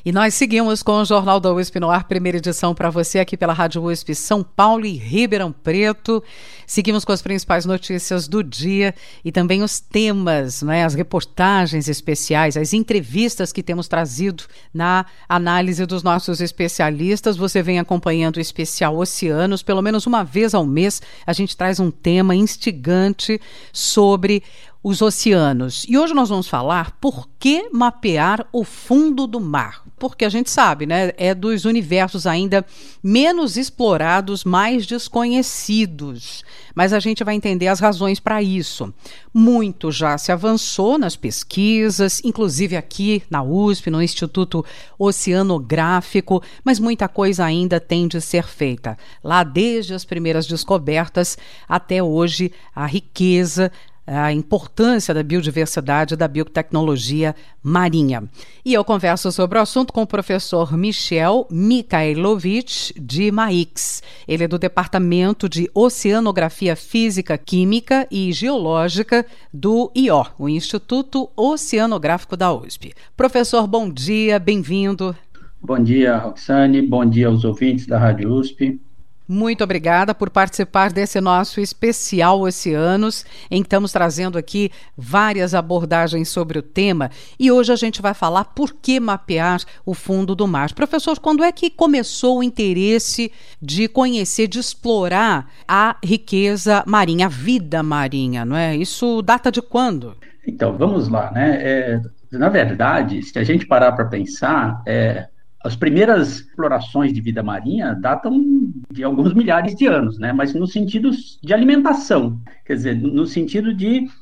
E nós seguimos com o Jornal da USP no ar, primeira edição para você aqui pela Rádio USP São Paulo e Ribeirão Preto. Seguimos com as principais notícias do dia e também os temas, né, as reportagens especiais, as entrevistas que temos trazido na análise dos nossos especialistas. Você vem acompanhando o especial Oceanos, pelo menos uma vez ao mês a gente traz um tema instigante sobre os oceanos. E hoje nós vamos falar por que mapear o fundo do mar. Porque a gente sabe, né, é dos universos ainda menos explorados, mais desconhecidos. Mas a gente vai entender as razões para isso. Muito já se avançou nas pesquisas, inclusive aqui na USP, no Instituto Oceanográfico, mas muita coisa ainda tem de ser feita. Lá desde as primeiras descobertas até hoje, a riqueza, a importância da biodiversidade e da biotecnologia marinha. E eu converso sobre o assunto com o professor Michel Mikhailovich de Maix. Ele é do Departamento de Oceanografia Física, Química e Geológica do IO, o Instituto Oceanográfico da USP. Professor, bom dia, bem-vindo. Bom dia, Roxane, bom dia aos ouvintes da Rádio USP. Muito obrigada por participar desse nosso especial Oceanos, em que estamos trazendo aqui várias abordagens sobre o tema. E hoje a gente vai falar por que mapear o fundo do mar. Professor, quando é que começou o interesse de conhecer, de explorar a riqueza marinha, a vida marinha, não é? Isso data de quando? Então, vamos lá, né? Na verdade, se a gente parar para pensar, as primeiras explorações de vida marinha datam de alguns milhares de anos, né? Mas no sentido de alimentação, quer dizer, no sentido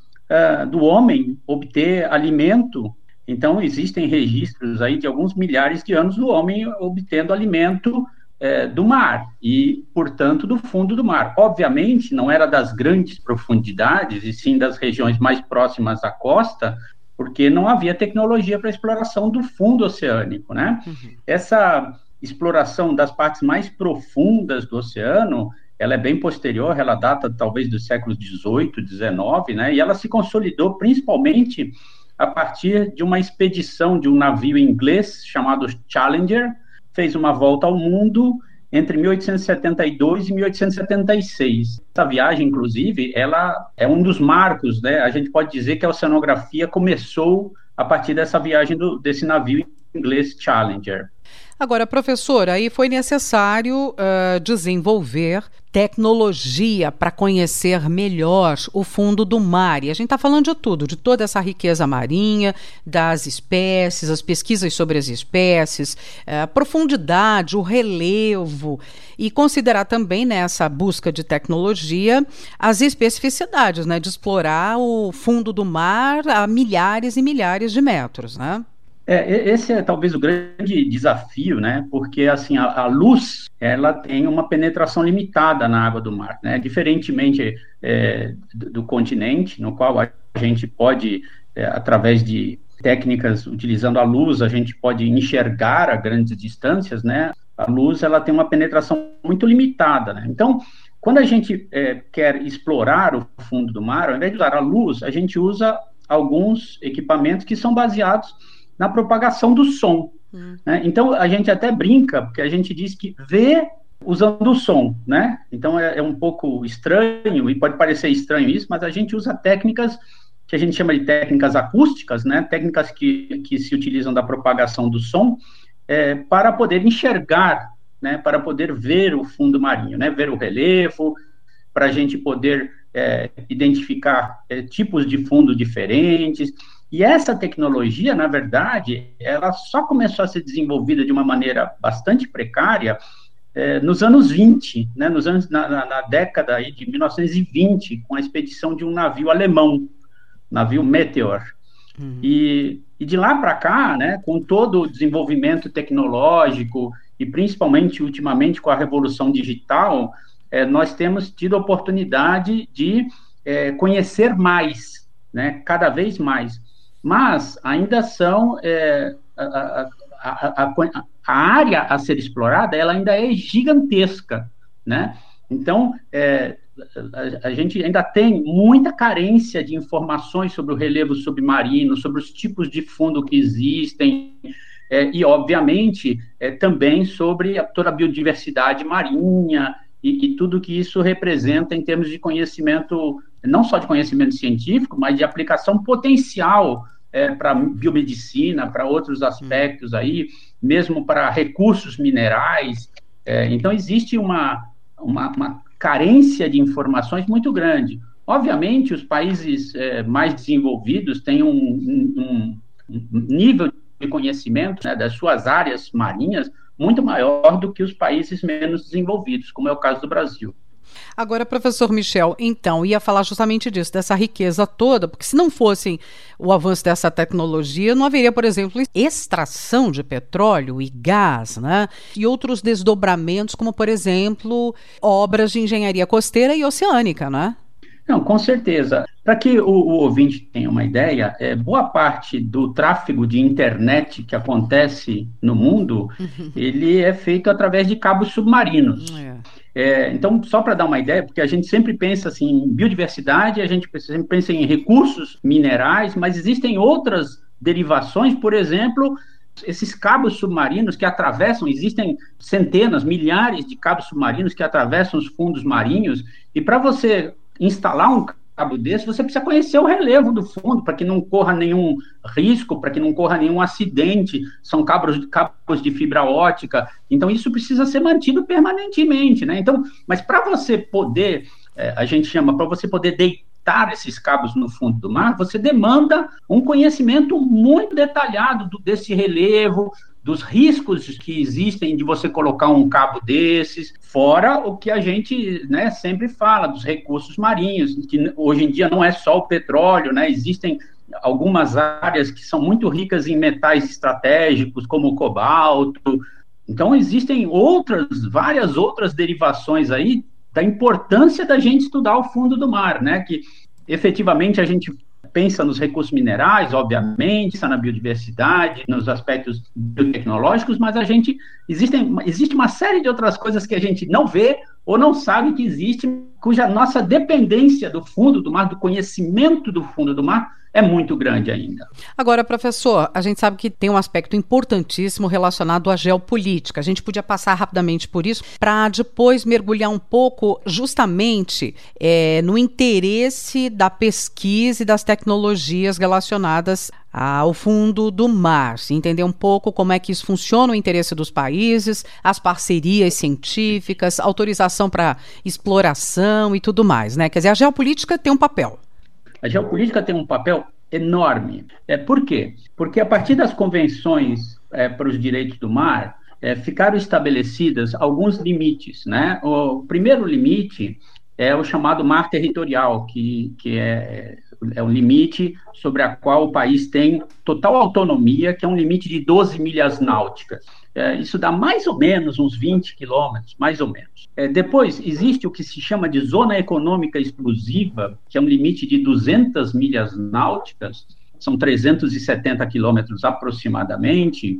do homem obter alimento. Então, existem registros aí de alguns milhares de anos do homem obtendo alimento do mar e, portanto, do fundo do mar. Obviamente, não era das grandes profundidades, e sim das regiões mais próximas à costa, porque não havia tecnologia para a exploração do fundo oceânico, né? Uhum. Essa exploração das partes mais profundas do oceano, ela é bem posterior, ela data talvez dos séculos XVIII, XIX, né? E ela se consolidou principalmente a partir de uma expedição de um navio inglês chamado Challenger, fez uma volta ao mundo entre 1872 e 1876. Essa viagem, inclusive, ela é um dos marcos, né? A gente pode dizer que a oceanografia começou a partir dessa viagem desse navio inglês Challenger. Agora, professor, aí foi necessário desenvolver tecnologia para conhecer melhor o fundo do mar. E a gente está falando de tudo, de toda essa riqueza marinha, das espécies, as pesquisas sobre as espécies, a profundidade, o relevo, e considerar também nessa busca de tecnologia as especificidades, né, de explorar o fundo do mar a milhares e milhares de metros, né? Esse é talvez o grande desafio, né? Porque assim a luz ela tem uma penetração limitada na água do mar, né? Diferentemente do continente, no qual a gente pode, através de técnicas utilizando a luz, a gente pode enxergar a grandes distâncias, né? A luz ela tem uma penetração muito limitada, né? Então, quando a gente quer explorar o fundo do mar, ao invés de usar a luz, a gente usa alguns equipamentos que são baseados na propagação do som. Né? Então, a gente até brinca, porque a gente diz que vê usando o som, né? Então, é um pouco estranho, e pode parecer estranho isso, mas a gente usa técnicas que a gente chama de técnicas acústicas, né? Técnicas que se utilizam da propagação do som para poder enxergar, né? Para poder ver o fundo marinho, né? Ver o relevo, para a gente poder identificar tipos de fundo diferentes. E essa tecnologia, na verdade, ela só começou a ser desenvolvida de uma maneira bastante precária nos anos 20, né, na década aí de 1920, com a expedição de um navio alemão, navio Meteor. Uhum. E de lá para cá, né, com todo o desenvolvimento tecnológico e principalmente, ultimamente, com a revolução digital, nós temos tido a oportunidade de conhecer mais, né, cada vez mais. Mas ainda são a área a ser explorada, ela ainda é gigantesca, né? Então, a gente ainda tem muita carência de informações sobre o relevo submarino, sobre os tipos de fundo que existem, e obviamente, também sobre toda a biodiversidade marinha e tudo que isso representa em termos de conhecimento, não só de conhecimento científico, mas de aplicação potencial para biomedicina, para outros aspectos aí, mesmo para recursos minerais. Então, existe uma carência de informações muito grande. Obviamente, os países mais desenvolvidos têm um nível de conhecimento, né, das suas áreas marinhas muito maior do que os países menos desenvolvidos, como é o caso do Brasil. Agora, professor Michel, então, ia falar justamente disso, dessa riqueza toda, porque se não fosse o avanço dessa tecnologia, não haveria, por exemplo, extração de petróleo e gás, né? E outros desdobramentos, como, por exemplo, obras de engenharia costeira e oceânica, né? Não, com certeza. Para que o ouvinte tenha uma ideia, boa parte do tráfego de internet que acontece no mundo, ele é feito através de cabos submarinos. Então, só para dar uma ideia, porque a gente sempre pensa assim, em biodiversidade, a gente sempre pensa em recursos minerais, mas existem outras derivações, por exemplo, esses cabos submarinos que atravessam, existem centenas, milhares de cabos submarinos que atravessam os fundos marinhos, e para você instalar um cabo desse, você precisa conhecer o relevo do fundo, para que não corra nenhum risco, para que não corra nenhum acidente, são cabos de fibra ótica, então isso precisa ser mantido permanentemente, né? Então, mas para você poder, a gente chama, para você poder deitar esses cabos no fundo do mar, você demanda um conhecimento muito detalhado desse relevo, dos riscos que existem de você colocar um cabo desses, fora o que a gente, né, sempre fala, dos recursos marinhos, que hoje em dia não é só o petróleo, né, existem algumas áreas que são muito ricas em metais estratégicos, como o cobalto. Então, existem várias outras derivações aí da importância da gente estudar o fundo do mar, né, que efetivamente a gente pensa nos recursos minerais, obviamente, pensa na biodiversidade, nos aspectos biotecnológicos, mas existe uma série de outras coisas que a gente não vê ou não sabe que existe, cuja nossa dependência do fundo do mar, do conhecimento do fundo do mar, é muito grande ainda. Agora, professor, a gente sabe que tem um aspecto importantíssimo relacionado à geopolítica. A gente podia passar rapidamente por isso para depois mergulhar um pouco justamente no interesse da pesquisa e das tecnologias relacionadas ao fundo do mar, entender um pouco como é que isso funciona, o interesse dos países, as parcerias científicas, autorização para exploração e tudo mais, né? Quer dizer, a geopolítica tem um papel. A geopolítica tem um papel enorme. Por quê? Porque a partir das convenções para os direitos do mar, ficaram estabelecidas alguns limites, né? O primeiro limite é o chamado mar territorial, que é um limite sobre a qual o país tem total autonomia, que é um limite de 12 milhas náuticas. Isso dá mais ou menos uns 20 quilômetros, mais ou menos. Depois, existe o que se chama de zona econômica exclusiva, que é um limite de 200 milhas náuticas, são 370 quilômetros aproximadamente,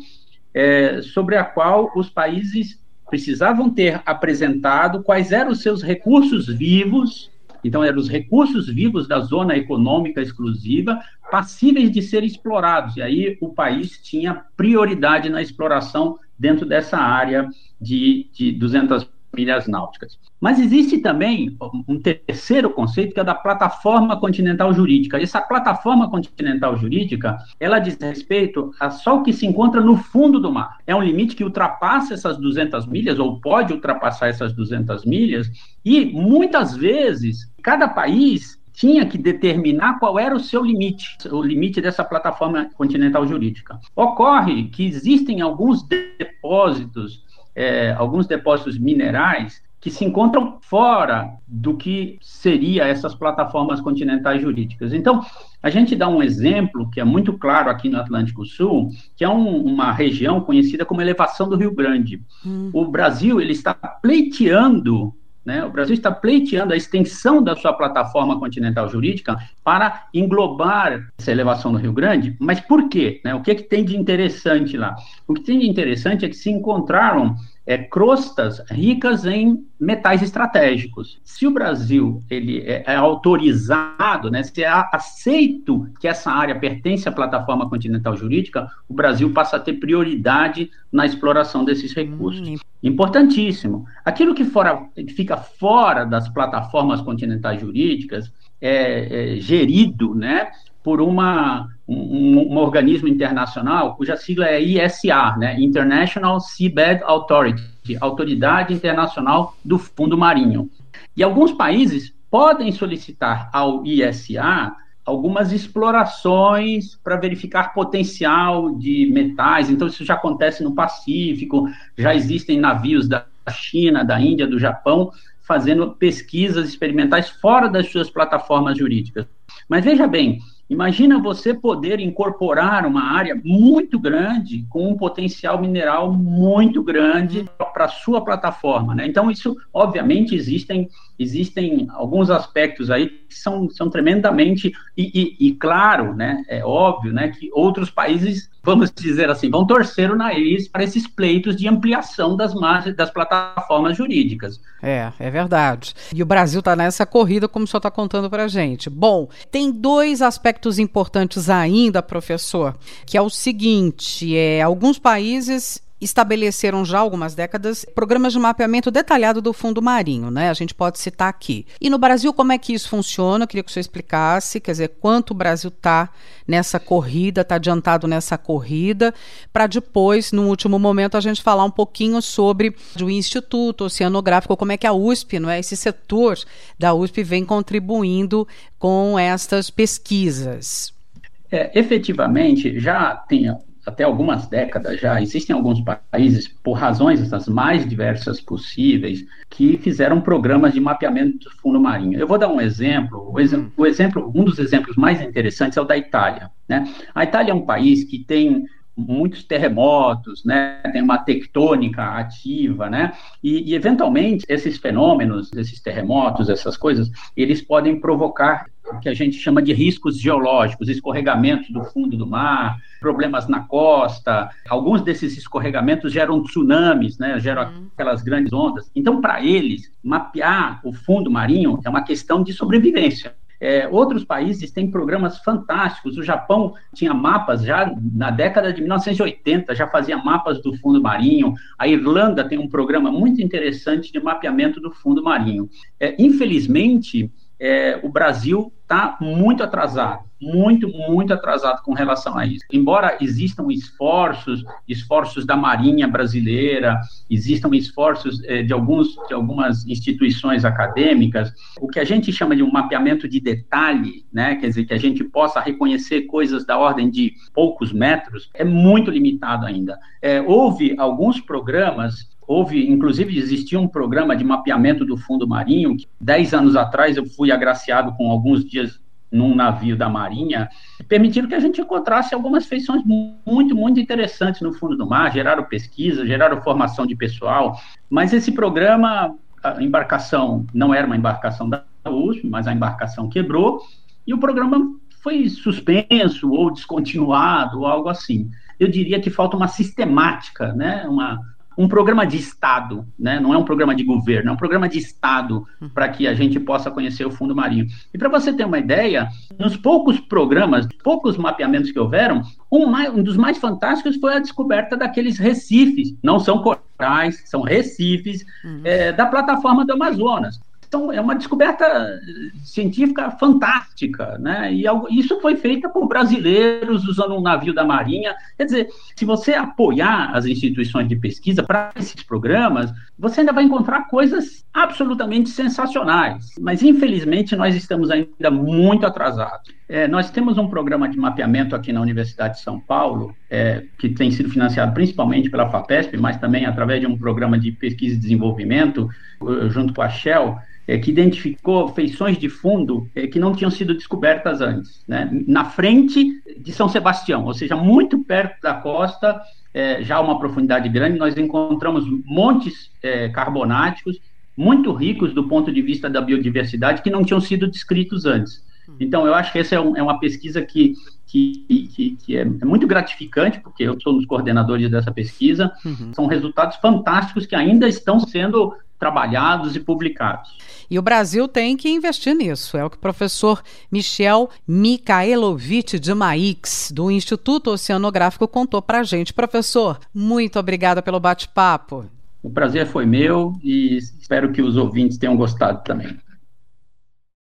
sobre a qual os países precisavam ter apresentado quais eram os seus recursos vivos. Então, eram os recursos vivos da zona econômica exclusiva passíveis de ser explorados. E aí o país tinha prioridade na exploração dentro dessa área de 200 milhas náuticas. Mas existe também um terceiro conceito, que é da plataforma continental jurídica. Essa plataforma continental jurídica, ela diz respeito a só o que se encontra no fundo do mar. É um limite que ultrapassa essas 200 milhas, ou pode ultrapassar essas 200 milhas, e muitas vezes cada país tinha que determinar qual era o seu limite, o limite dessa plataforma continental jurídica. Ocorre que existem alguns depósitos minerais que se encontram fora do que seria essas plataformas continentais jurídicas. Então, a gente dá um exemplo que é muito claro aqui no Atlântico Sul, que é uma região conhecida como Elevação do Rio Grande. O Brasil, ele está pleiteando, né? O Brasil está pleiteando a extensão da sua plataforma continental jurídica para englobar essa elevação do Rio Grande, mas por quê? Né? O que tem de interessante lá? O que tem de interessante é que se encontraram crostas ricas em metais estratégicos. Se o Brasil ele é autorizado, né, se é aceito que essa área pertence à plataforma continental jurídica, o Brasil passa a ter prioridade na exploração desses recursos. Importantíssimo. Aquilo que fica fora das plataformas continentais jurídicas é gerido, né, por um organismo internacional, cuja sigla é ISA, né, International Seabed Authority, Autoridade Internacional do Fundo Marinho. E alguns países podem solicitar ao ISA algumas explorações para verificar potencial de metais. Então, isso já acontece no Pacífico, já existem navios da China, da Índia, do Japão, fazendo pesquisas experimentais fora das suas plataformas jurídicas. Mas veja bem, imagina você poder incorporar uma área muito grande, com um potencial mineral muito grande para a sua plataforma, né? Então, isso, obviamente, existem alguns aspectos aí que são tremendamente, e claro, né, é óbvio, né, que outros países, vamos dizer assim, vão torcer o nariz para esses pleitos de ampliação das margens das plataformas jurídicas. É verdade. E o Brasil está nessa corrida, como o senhor está contando para a gente. Bom, tem dois aspectos importantes ainda, professor, que é o seguinte, alguns países estabeleceram já há algumas décadas programas de mapeamento detalhado do fundo marinho, né? A gente pode citar aqui. E no Brasil, como é que isso funciona? Eu queria que o senhor explicasse, quer dizer, quanto o Brasil está nessa corrida, está adiantado nessa corrida, para depois, no último momento, a gente falar um pouquinho sobre o Instituto Oceanográfico, como é que a USP, não é? Esse setor da USP vem contribuindo com estas pesquisas. Efetivamente, já tem até algumas décadas já, existem alguns países, por razões as mais diversas possíveis, que fizeram programas de mapeamento do fundo marinho. Eu vou dar um exemplo, um dos exemplos mais interessantes é o da Itália, né? A Itália é um país que tem muitos terremotos, né? Tem uma tectônica ativa, né? E eventualmente, esses fenômenos, esses terremotos, essas coisas, eles podem provocar o que a gente chama de riscos geológicos, escorregamentos do fundo do mar, problemas na costa. Alguns desses escorregamentos geram tsunamis, né? Geram aquelas grandes ondas. Então, para eles, mapear o fundo marinho é uma questão de sobrevivência. Outros países têm programas fantásticos. O Japão tinha mapas já na década de 1980, já fazia mapas do fundo marinho. A Irlanda tem um programa muito interessante de mapeamento do fundo marinho. Infelizmente, o Brasil está muito atrasado, muito atrasado com relação a isso. Embora existam esforços da Marinha brasileira, existam esforços de algumas instituições acadêmicas, o que a gente chama de um mapeamento de detalhe, né, quer dizer, que a gente possa reconhecer coisas da ordem de poucos metros, é muito limitado ainda. Houve alguns programas. Inclusive, existia um programa de mapeamento do fundo marinho, que 10 anos atrás eu fui agraciado com alguns dias num navio da Marinha, que permitiram que a gente encontrasse algumas feições muito interessantes no fundo do mar, geraram pesquisa, geraram formação de pessoal, mas esse programa, a embarcação não era uma embarcação da USP, mas a embarcação quebrou, e o programa foi suspenso ou descontinuado, ou algo assim. Eu diria que falta uma sistemática, né, um programa de Estado, né? Não é um programa de governo, é um programa de Estado para que a gente possa conhecer o fundo marinho. E para você ter uma ideia, nos poucos mapeamentos que houveram, um dos mais fantásticos foi a descoberta daqueles recifes, não são corais, são recifes, da plataforma do Amazonas. Então, é uma descoberta científica fantástica, né? E isso foi feito por brasileiros usando um navio da Marinha. Quer dizer, se você apoiar as instituições de pesquisa para esses programas, você ainda vai encontrar coisas absolutamente sensacionais. Mas, infelizmente, nós estamos ainda muito atrasados. Nós temos um programa de mapeamento aqui na Universidade de São Paulo, que tem sido financiado principalmente pela FAPESP, mas também através de um programa de pesquisa e desenvolvimento, junto com a Shell, que identificou feições de fundo que não tinham sido descobertas antes, né? Na frente de São Sebastião, ou seja, muito perto da costa, já a uma profundidade grande, nós encontramos montes carbonáticos muito ricos do ponto de vista da biodiversidade que não tinham sido descritos antes. Então, eu acho que essa é uma pesquisa que é muito gratificante, porque eu sou um dos coordenadores dessa pesquisa. São resultados fantásticos que ainda estão sendo trabalhados e publicados. E o Brasil tem que investir nisso, é o que o professor Michel Mikhailovich de Maix, do Instituto Oceanográfico, contou para a gente. Professor, muito obrigada pelo bate-papo. O prazer foi meu e espero que os ouvintes tenham gostado também.